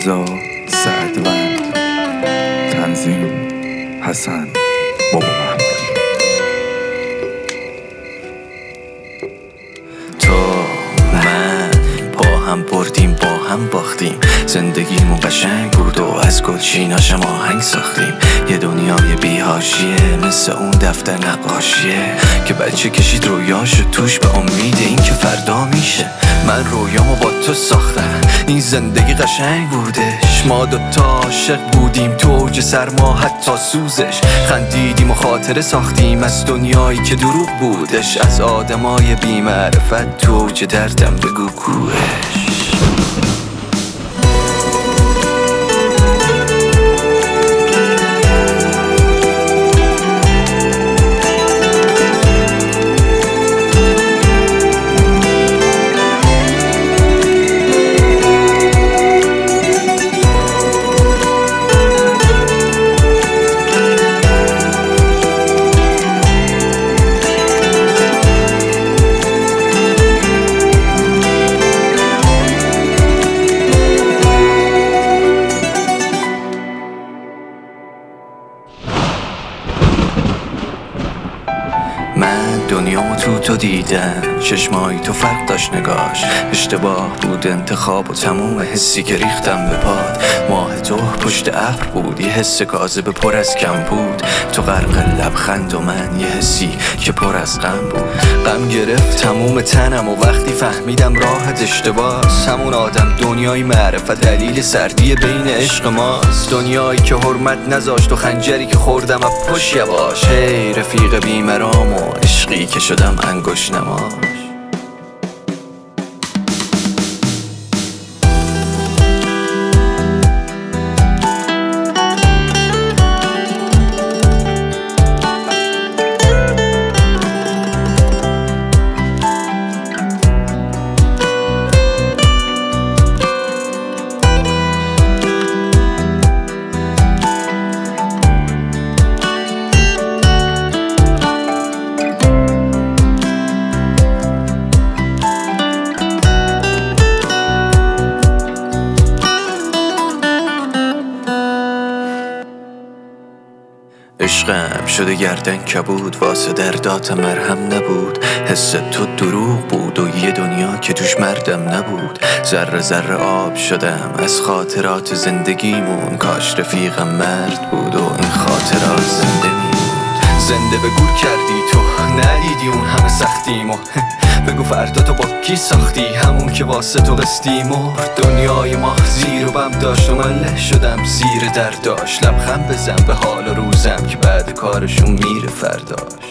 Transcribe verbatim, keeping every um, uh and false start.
رضا سعدوند، تنظیم حسن بابا محمودی. تو من پا هم بردیم با هم باختیم، زندگیمون قشنگ بود و از گلچیناش ما آهنگ ساختیم. یه دنیای بی‌حاشیه مثل اون دفتر نقاشیه که بچه کشید رویاشو توش به امید این که فردا میشه. من رویامو با تو ساختم، این زندگی قشنگ بودش. ما دوتا عاشق بودیم تو اوج سرما حتی سوزش، خندیدیم و خاطره ساختیم از دنیایی که دروغ بودش. از آدمای بی‌معرفت تو اوج دردم بگو کوهش. من دنیامو تو تو دیدم، چشمایی تو فرق داشت نگاش. اشتباه بود انتخاب و تموم حسی که ریختم به پاد. ماه تو پشت ابر بود، یه حس کاذب پر از کم بود. تو غرق لبخند و من یه حسی که پر از غم بود. غم گرفت تموم تنم و وقتی فهمیدم راحت اشتباس. همون آدم دنیای معرفت دلیل سردی بین عشق ماست. دنیایی که حرمت نذاشت و خنجری که خوردم از پشت یواش. هی رفیق بیمرام و عشقی که شدم انگشت نماش. عشقم شده گردن کبود، واسه دردات مرهم نبود. حس تو دروغ بود و یه دنیا که توش مردم نبود. ذره ذره آب شدم از خاطرات زندگیمون، کاش رفیقم مرد بود و این خاطرات زنده میموند. زنده به گور کردی تو، ندیدی اون همه سختیمو. بگو فردا تو با کی ساختی، همون که واسه تو قسطی مرد. دنیای ما زیر و بم داشت و من له شدم زیر درداش. لبخند بزن به حال و روزم که بعد کارشون میره فرداش.